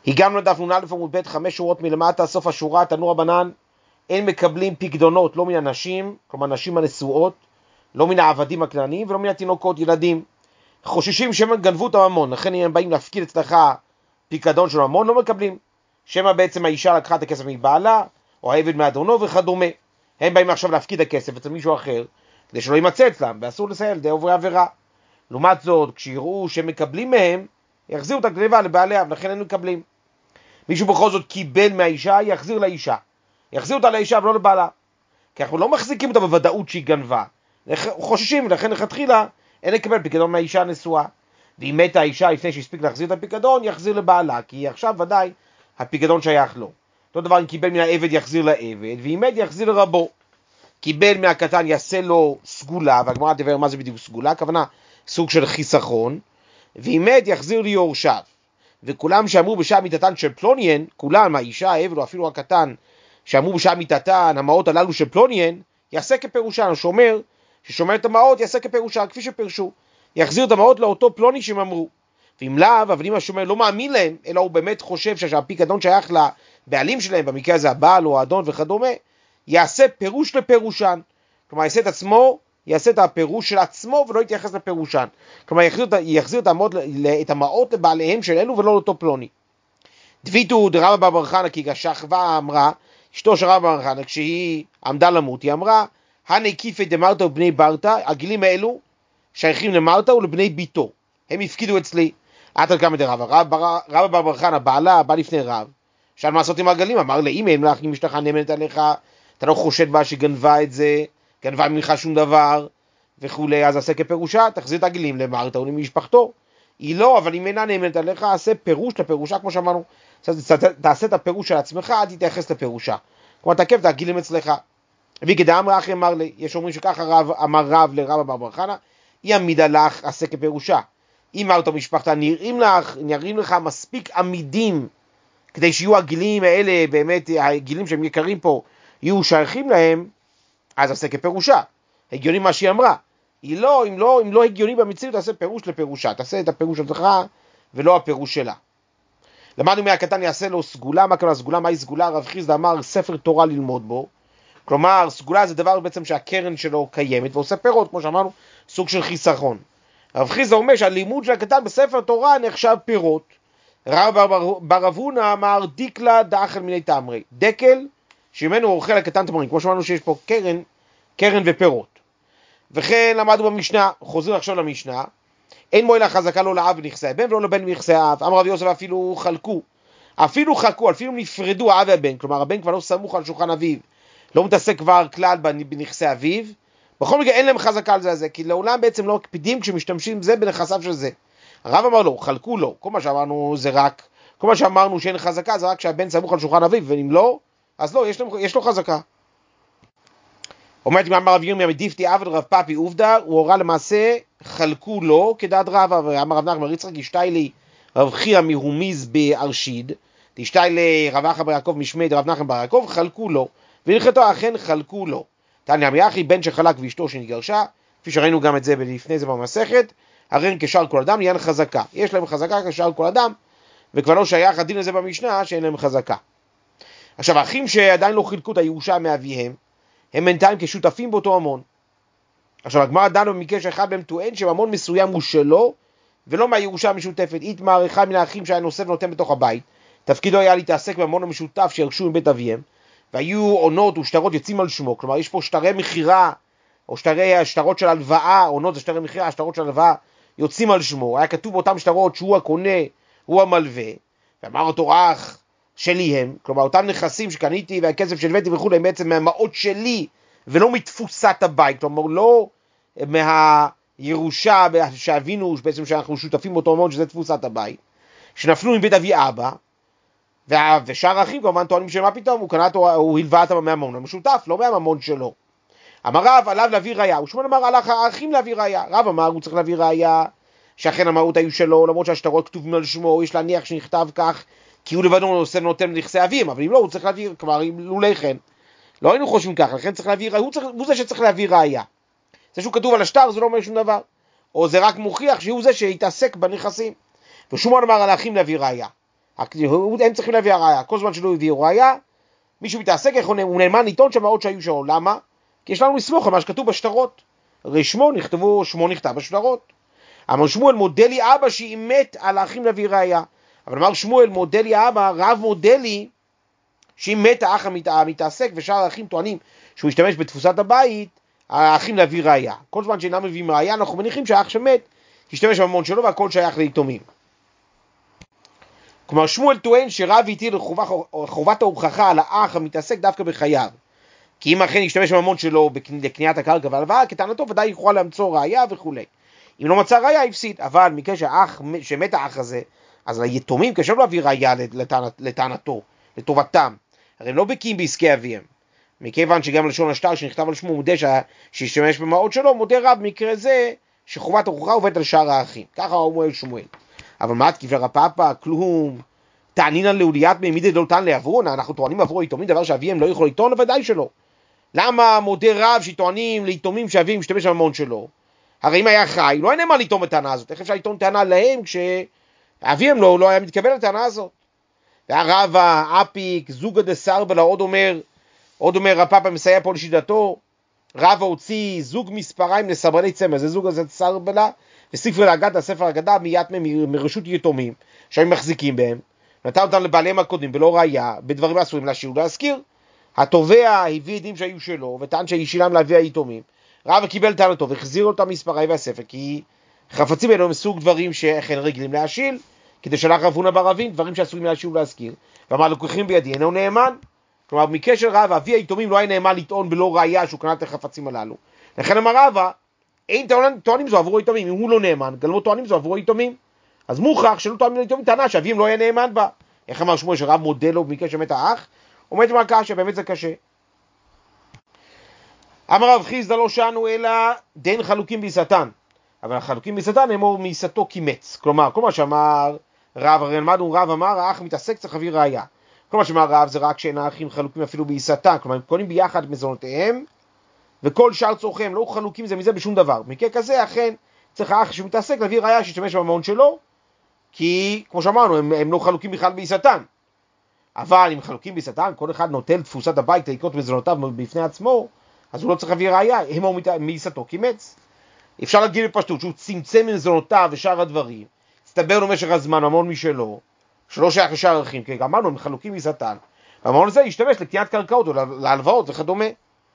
הגענו לדף נ"א עמוד ב' 5 שורות מלמטה, סוף השורה, תנו רבנן, אין מקבלים פקדונות, לא מן הנשים, כלומר נשים הנשואות, לא מן העבדים הכנעניים ולא מן התינוקות, ילדים. חוששים שהם גנבו את הממון, לכן אם הם באים להפקיד אצלך פיקדון של ממון, לא מקבלים. שמא בעצם האישה לקחה את הכסף מבעלה, או העבד מאדונו וכדומה. הם באים עכשיו להפקיד הכסף אצל מישהו אחר, כדי שלא יימצא אצלם, ואסור לסייע על ידי עוברי עבירה. לעומת זאת, כשיראו שהם מקבלים מהם, יחזירו את הגניבה לבעליה, ולכן הם מקבלים. מישהו בכל זאת קיבל מהאישה, יחזיר לאישה. יחזיר אותה לאישה ולא לבעלה. כי אנחנו לא מחזיקים אותה בוודאות שהיא גנבה. חוששים, ולכן לכתחילה אין לקבל פיקדון מהאישה הנשואה. ואם מתה האישה לפני שהספיק להחזיר את הפיקדון, יחזיר לבעלה, כי עכשיו ודאי הפיקדון שייך לו. אותו דבר אם קיבל מן העבד יחזיר לעבד, ואם מת יחזיר לרבו. קיבל מהקטן יעשה לו סגולה, והגמרא תבהר מה זה בדיוק סגולה, הכוונה סוג של חיסכון, ואם מת יחזיר ליורשיו. וכולם שאמרו בשעה מיתתן של פלוניין, כולם, האישה, העבד או אפילו הקטן, שאמרו בשעה מיתתן, המעות הללו של פלוניין, יעשה כפירושן, השומר ששומר את המעות יעשה כפירושן, כפי שפרשו. יחזיר את המעות לאותו פלוני שהם אמרו. ואם לאו, אבל אם השומר לא מאמין להם, אלא הוא באמת חושב שהפיקדון שייך לבעלים שלהם, במקרה הזה הבעל או האדון וכדומה, יעשה פירוש לפירושן. כלומר, יעשה את עצמו, יעשה את הפירוש של עצמו ולא יתייחס לפירושן. כלומר, יחזיר את המעות לבעליהם של אלו ולא לאותו פלוני. דביתו דרבא בר בר חנא, כי השכבה אמרה, אשתו של רבא בר חנא, כשהיא עמדה למות, היא אמרה, הני כיפי דמרתא ובני ברתא, הגילים האלו שייכים למרתא ולבני ביתו. הם הפקידו אצלי. עתל קמא דרבא, רבא בר בר חנא בעלה, בא לפני רב, שאל מה לעשות עם העגלים, אמר לה, אם אין לך, אם אשתך נאמנת עליך, אתה לא חושד בה שגנבה את זה, גנבה ממך שום דבר, וכולי, אז עשה כפירושה, תחזיר את העגלים למרתא ולמשפחתו. היא לא, אבל אם אינה נאמנת עליך, עשה פירוש לפירושה, כמו שאמרנו, תעשה את הפירוש של עצמך, אל תתייחס לפירושה. כלומר, תקף את העגלים אצלך. וכדאמר אחי אמר לי, יש אומרים שככה אמר רב לרבא בר בר חנא, היא עמידה לך, עשה כפירושה. אם מרתא ומשפחתה נראים לך מספיק עמידים, כדי שיהיו הגילים האלה, באמת הגילים שהם יקרים פה, יהיו שייכים להם, אז עשה כפירושה. הגיוני מה שהיא אמרה. אם לא הגיוני במציאות, תעשה פירוש לפירושה. תעשה את הפירוש שלך ולא הפירוש שלה. למדנו מהקטן יעשה לו סגולה. מה קרה סגולה? מהי סגולה? רב חיסדא אמר ספר תורה ללמוד בו. כלומר, סגולה זה דבר בעצם שהקרן שלו קיימת ועושה פירות, כמו שאמרנו, סוג של חיסכון. רב חיסדא אומר שהלימוד של הקטן בספר תורה נחשב פירות. רב בר אבונה אמר דיקלה דאכל מיני תמרי. דקל שממנו אוכל הקטן תמרים. כמו שאמרנו שיש פה קרן ופירות. וכן למדנו במשנה, חוזרים עכשיו למשנה, אין מועילה חזקה לא לאב בנכסי הבן ולא לבן בנכסי האב. אמר רבי יוסף אפילו חלקו, אפילו נפרדו האב והבן, כלומר הבן כבר לא סמוך על שולחן אביו, לא מתעסק כבר כלל בנכסי אביו, בכל מקרה אין להם חזקה על זה, כי לעולם בעצם לא מקפידים כשמשתמשים זה בנכסיו של זה. הרב אמר לו, חלקו לו, כל מה שאמרנו שאין חזקה זה רק שהבן סמוך על שולחן אביו, ואם לא, אז לא, יש לו חזקה. אומרת אמר רב ירמיה מדיפתי עבד רב פאפי עובדא, הוא הורה למעשה חלקו לו כדעת רבא. ואמר רב נחמן יצחק ישתאי לי רב חייא מהומיז בארשיד, ישתאי לרב אחא בר יעקב משמי דרב נחמן בר יעקב, חלקו לו, והלכתו אכן חלקו לו. תניא אמרי אחי בן שחלק ואשתו שנתגרשה, כפי שראינו גם את זה לפני זה במסכת, הרי הם כשאר כל אדם לעניין חזקה, יש להם חזקה כשאר כל אדם, וכבר לא שייך הדין הזה במשנה שאין להם חזקה. עכשיו האחים שעדיין לא חילקו את הירושה מאביהם, הם בינתיים כשותפים באותו ממון. עכשיו הגמרא דנה במקרה שאחד מהם טוען שממון מסוים הוא שלו, ולא מהירושה המשותפת. איתמר אחד מן האחים שהיה נושא ונותן בתוך הבית, תפקידו היה להתעסק בממון המשותף שירשו מבית אביהם, והיו עונות ושטרות יוצאים על שמו. כלומר יש פה שטרי מחירה, או שטרות של הלוואה, עונות זה שטרי מחירה, שטרות של הלוואה יוצאים על שמו. היה כתוב באותם שטרות שהוא הקונה, הוא המלווה, ואמר אותו אח שלי הם, כלומר אותם נכסים שקניתי והכסף שלוויתי וכו' הם בעצם מהמעות שלי ולא מתפוסת הבית, כלומר לא מהירושה שאבינו, בעצם שאנחנו שותפים באותו ממון שזה תפוסת הבית, שנפלו מבית אבי אבא, ושאר האחים כמובן טוענים שמה פתאום, הוא הלווה את הממון המשותף, לא מהממון שלו. אמר רב עליו להביא ראיה, ושמואל אמר על האחים להביא ראיה. רב אמר הוא צריך להביא ראיה שאכן המעות היו שלו, למרות שהשטרות כתובים על שמו, יש להניח שנכתב כך כי הוא לבדו עושה ונותן לנכסי אביהם, אבל אם לא, הוא צריך להביא, כלומר, לולי כן. לא היינו חושבים ככה, לכן צריך להביא, הוא זה שצריך להביא ראיה. זה שהוא כתוב על השטר, זה לא אומר שום דבר. או זה רק מוכיח שהוא זה שהתעסק בנכסים. ושמואל אמר על האחים להביא ראיה. הם צריכים להביא הראיה, כל זמן שלא הביאו ראיה, מישהו מתעסק, הוא נאמן לטעון שהמעות שהיו שלו, למה? כי יש לנו לסמוך על מה שכתוב בשטרות, הרי שמו נכתב בשטרות. אמר שמואל מודה לי אבא שאימת על האחים להביא ראיה, אבל אמר שמואל מודה לי אבא, רב מודה לי שאימת האח המתעסק, ושאר האחים טוענים שהוא השתמש בתפוסת הבית, האחים להביא ראיה. כל זמן שאינם מביאים ראיה, אנחנו מניחים שהאח שמת השתמש בממון שלו והכל שייך ליתומים. כלומר שמואל טוען שרב הטיל חובת ההוכחה על האח המתעסק דווקא בחייו, כי אם אכן ישתמש בממון שלו לקניית הקרקע והלוואה, כטענתו ודאי יוכל למצוא ראיה וכו'. אם לא מצא ראיה הפסיד, אבל מכך שמת האח הזה, אז היתומים קשה להביא ראיה לטענתו, לטובתם, הרי הם לא בקיאים בעסקי אביהם, מכיוון שגם לשון השטר שנכתב על שמו מודה שישתמש במעות שלו, מודה רב במקרה זה שחובת ההוכחה עובדת על שאר האחים, ככה אומר שמואל. אבל מה תקיף לרפאפא? כלום. תענינן לעוליית מידי דולתן לעברון, אנחנו טוענים עברו יתומים דבר שאביהם לא יכול לטעון, ודאי שלא. למה מודה רב שטוענים ליתומים שאביהם משתמש בממון שלו? הרי אם היה חי, לא היה נאמן לטעון בטענה הזאת. איך אפשר לטעון טענה להם כשאביהם לא היה מתקבל לטענה הזאת? והרבא, אפיק, זוגא דסרבלה, עוד אומר רפאפא מסייע פה לשיטתו, רבא הוציא זוג מספריים לסברני צמר, זה זוג הזה סרבלה, וספר להגדה, ספר הגדה, מיד מרשות יתומים, שהם מחזיקים בהם, נתן אותם לבעליהם הקודמים, בלא ראיה, בדברים אסורים להשאיר ולהזכיר. התובע הביא עדים שהיו שלו, וטען שישילם להביא היתומים. רבא קיבל טענתו, והחזיר אותם מספרי והספר, כי חפצים אלו מסוג דברים שאכן רגילים להשיל, כדי שלח רב הונא בר אבין, דברים שאסורים להשאיר ולהזכיר. ואמר לקוחים בידי, אינו נאמן. כלומר, במקרה של רבא, אבי היתומים לא היה נאמן לטעון בלא ראיה שהוא קנה את החפצים הללו. לכן אמר רבא, אין טוענים זו עבורו יתומים, אם הוא לא נאמן, גם לא טוענים זו עבורו יתומים. אז מוכח שלא טוענים ליתומים טענה שאביהם לא היה נאמן בה. איך אמר שמואל שרב מודה לו במקרה שמת האח? עומד מלכה שבאמת זה קשה. אמר רב חיסדא לא שאנו אלא דין חלוקים בעיסתן, אבל החלוקים בעיסתן הם מעיסתו קימץ. כלומר, כל מה שאמר רב, הרי למדנו רב אמר האח מתעסק צריך להביא ראיה. כל מה שאמר רב זה רק שאין האחים חלוקים אפילו בעיסתן, כלומר הם קונים ביחד מזונותיהם וכל שאר צורכיהם לא חלוקים זה מזה בשום דבר. במקרה כזה אכן צריך האח שמתעסק להביא ראיה שישתמש בממון שלו, כי כמו שאמרנו הם לא חלוקים בכלל בעיסתן. אבל אם חלוקים בעיסתן, כל אחד נוטל תפוסת הבית לקנות מזונותיו בפני עצמו, אז הוא לא צריך להביא ראיה, הם מעיסתו קימץ. אפשר להגיד בפשטות שהוא צמצם מזונותיו ושאר הדברים, הסתבר לו משך הזמן ממון משלו, שלא שייך לשאר האחים, כי אמרנו הם חלוקים בעיסתן, והממון הזה ישתמש לקניית קרקעות או להלוואות וכדומה.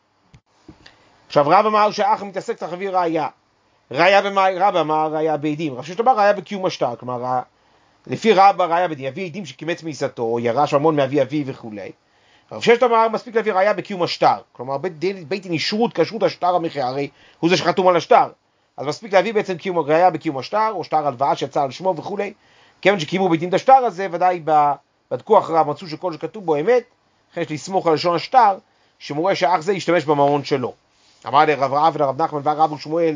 עכשיו רב אמר שהאח מתעסק צריך להביא ראיה. ראיה במה? רב אמר ראיה בעדים. רב ששת אמר ראיה בקיום השטר, כלומר לפי רב ראיה בעדים, יביא עדים שקימץ מעיסתו, או ירש ממון מאבי אביו וכו'. רב ששת אמר מספיק להביא ראיה בקיום השטר, כלומר בית דין אישרות כשרות השטר המחיה, הרי הוא זה שחתום על השטר, אז מספיק להביא בעצם ראיה בקיום השטר, או שטר הלוואה שיצא על שמו וכו'. כיוון שקיימו בית דין את השטר הזה, ודאי בדקו אחריו מצאו שכל שכתוב בו אמת, לכן יש לסמוך על לשון השטר, שמורה שהאח זה ישתמש בממון שלו. אמר לרב רב ולרב נחמן והרב ושמואל,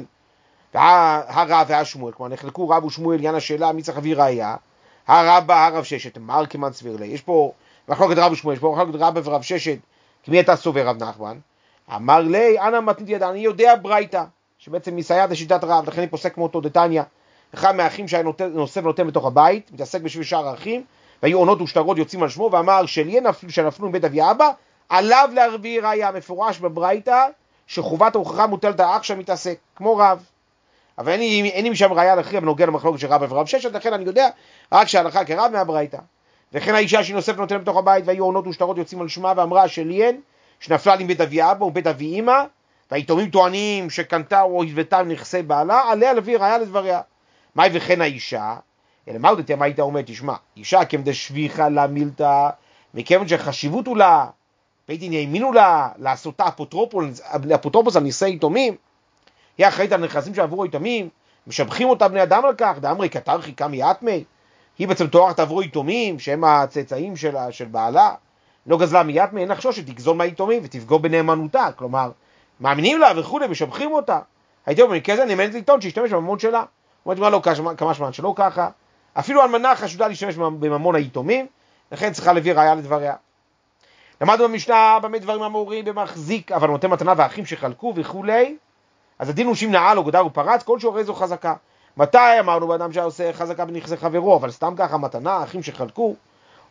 הרב והשמואל, כלומר נחלקו רב ושמואל עניין השאלה מי צריך להביא ראיה, הרבה הרב ששת, מר כמעט סביר לי, יש פה מחלוקת רב ושמואל, יש פה מחלוקת רב ורב ששת, כמי אתה סובר רב נחמן? אמר לי, אנא מתנית ידע, אני יודע ברייתא, שבעצם מסייעת לשיטת רב, לכן אני פוסק מאותו דתניא, אחד מהאחים שהיה נושא ונותן בתוך הבית, מתעסק בשביל שאר האחים, והיו עונות ושטרות יוצאים על שמו, ואמר שנפלו מבית אבי אבא, עליו להביא ראיה, מפורש בברייתא, שחובת ההוכחה מוטלת האח שמתעסק, כמו רב. אבל אין לי משם ראיה להכריע בנוגע למחלוקת של רב ורב ששת, לכן אני יודע רק שההלכה כרב מהברייתא. וכן האישה שהיא נוספת נותנת בתוך הבית, והיו עונות ושטרות יוצאים על שמה, ואמרה שליין, שנפלה לי מבית אבי אבא ובית אבי אמא, והיתומים טוענים שקנתה או הבאתה נכסי בעלה, עליה להביא ראיה לדבריה. מהי וכן האישה? אלא מה עוד מה היית אומר? תשמע, אישה כמדשביחה לה מילתא, מכיוון שחשיבות הוא לה, בית דין האמינו לה, לעשותה אפוטרופוס על נכסי יתומים, היא אחראית על נכסים שעברו יתומים, משבחים אותה בני אדם על כך, דאמרי קטרחי קמי אטמי, היא בעצם תוארת עברו יתומים, שהם הצאצאים של בעלה, לא גזלה מיתמי, אין לחשוש שתגזול מהיתומים ותפגור בנאמנותה, כלומר, מאמינים לה וכו' משבחים אותה. הייתי אומר, כזה נאמנת לטעון שישתמש בממון שלה. אומרת, מה לא כמה שמן שלא ככה, אפילו אלמנה חשודה להשתמש בממון היתומים, לכן צריכה להביא ראיה לדבריה. למדנו במשנה במה דברים אמורים במחזיק, אבל נותן מתנה והאחים שחלקו וכו'. אז הדין הוא שאם נעל או גדר ופרץ, כל שהרי זו חזקה. מתי אמרנו באדם שעושה חזקה בנכסי חברו, אבל סתם ככה מתנה, האחים שחלקו,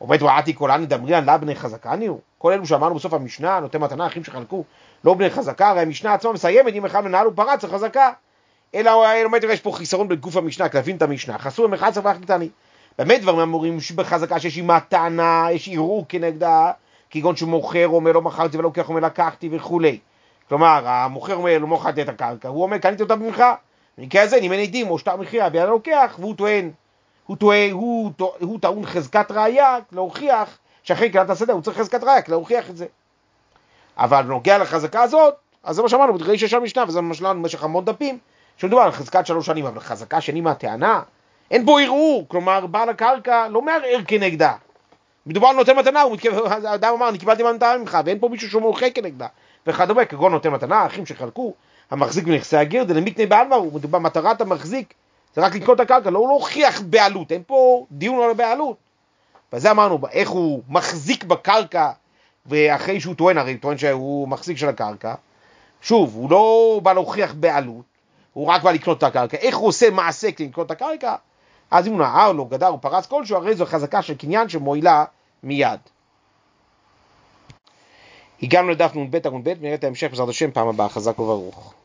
עומד רעתי כולני דמריאן, לה בני חזקני הוא. כל אלו שאמרנו בסוף המשנה, נותן מתנה, אחים שחלקו, לא בני חזקה, הרי המשנה עצמה מסיימת, אם אחד מנהל הוא פרץ, חזקה. אלא באמת יש פה חיסרון בגוף המשנה, כלבין את המשנה, חסו הם אחד סבח קטני. באמת דברים אמורים בחזקה שיש עם מתנה, יש ערעור כנגדה, כגון שמוכר אומר לא מכרתי ולא לוקח אומר לקחתי וכולי. כלומר, המוכר אומר לא מוכרתי את הקרקע, הוא אומר קניתי אותה במחיר. במקרה הזה נמנה עדים או שטר מחיה, ביד הלוקח, והוא טעון חזקת ראיה להוכיח, שאחרי קריאת השדה הוא צריך חזקת ראיה להוכיח את זה. אבל בנוגע לחזקה הזאת, אז זה מה שאמרנו, בדגרי שיש המשנה, וזה מה שלנו במשך המון דפים, שמדובר על חזקת 3 שנים, אבל חזקה שני מהטענה, אין בו ערעור, כלומר בעל הקרקע לא מערער כנגדה. מדובר על נותן מתנה, האדם אמר, אני קיבלתי מתנה ממך, ואין פה מישהו שמוכר כנגדה. וכדומה, כגון נותן מתנה, אחים שחלקו, המחזיק בנכסי הגר, דלמיתני בעלמא הוא, מדובר, מטרת המחזיק, זה רק לקנות את הקרקע, לא להוכיח בעלות, אין פה דיון על הבעלות. וזה אמרנו, איך הוא מחזיק בקרקע, ואחרי שהוא טוען, הרי טוען שהוא מחזיק של הקרקע, שוב, הוא לא בא להוכיח בעלות, הוא רק בא לקנות את הקרקע. איך הוא עושה מעשה כדי לקנות את הקרקע? אז אם הוא נער לו, גדר, הוא פרץ כלשהו, הרי זו חזקה של קניין שמועילה מיד. הגענו לדף נ"ב עמוד ב', נראה את ההמשך בעזרת השם פעם הבאה, חזק וברוך.